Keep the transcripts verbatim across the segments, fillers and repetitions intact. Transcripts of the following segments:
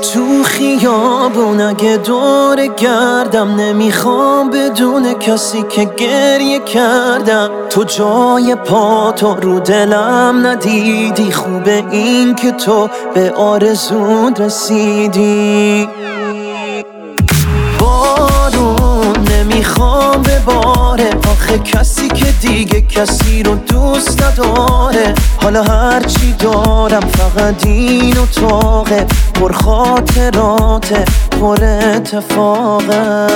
تو خیابون اگه دور گردم نمیخوام بدون کسی که گریه کردم. تو جای پاتو رو دلم ندیدی، خوبه این که تو به آرزون رسیدی. بارون نمیخوام بباره، آخه کسی که دیگه کسی رو دوست نداره. حالا هرچی دارم فقط این اتاقه، پر خاطراته پر اتفاقه.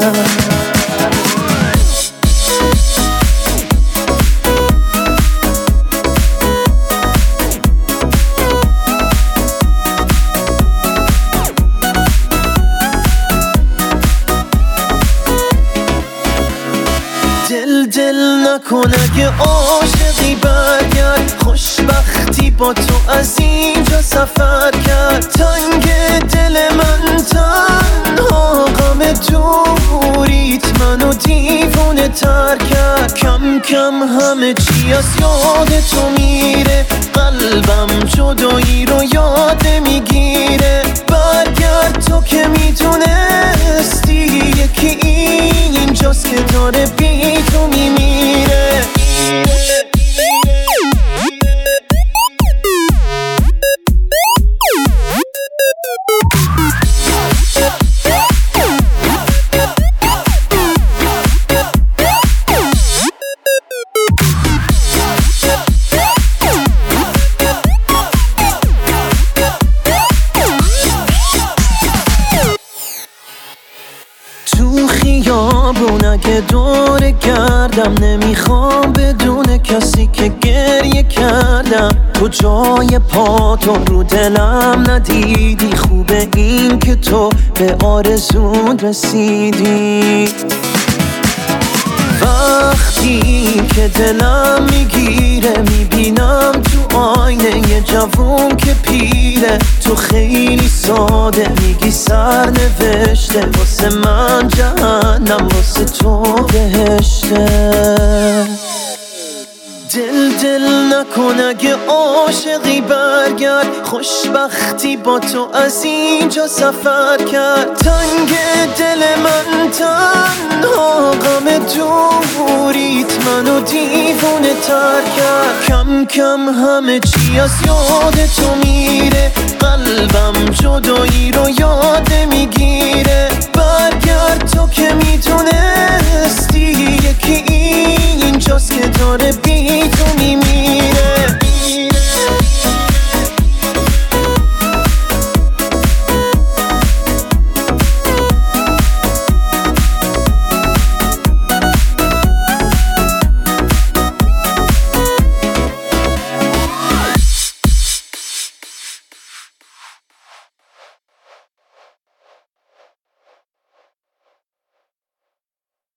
دل دل نکن اگه عاشقی برگرد، خوشبختی با تو از اینجا سفر کرد. تنگ دل من تنها غم دوریت منو دیوونه تر کرد. کم کم همه چی از یاد تو میره، قلبم جدایی رو یاد نمیگیره. برگرد تو که میدونستی یکی اینجاست که داره بی تو میمیره. تو خیابون اگه دور گردم نمیخوام بدون کسی که گریه کردم. تو جای پاتو رو دلم ندیدی، خوبه این که تو به آرزون رسیدی. وقتی که دلم میگیره میبینم تو آینه یه جوون که پیره. تو خیلی ساده میگی سر نوشته، واسه من جهنم واسه تو بهشته. دل دل نکن اگه عاشقی برگرد، خوشبختی با تو از اینجا سفر کرد. تنگ دل من تنها غم دوریت منو دیوونه تر کرد. کم کم همه چی از یاد تو میره، قلبم جدایی رو یاد نمیگیره. برگرد تو که میدونستی یکی اینجاست که داره بی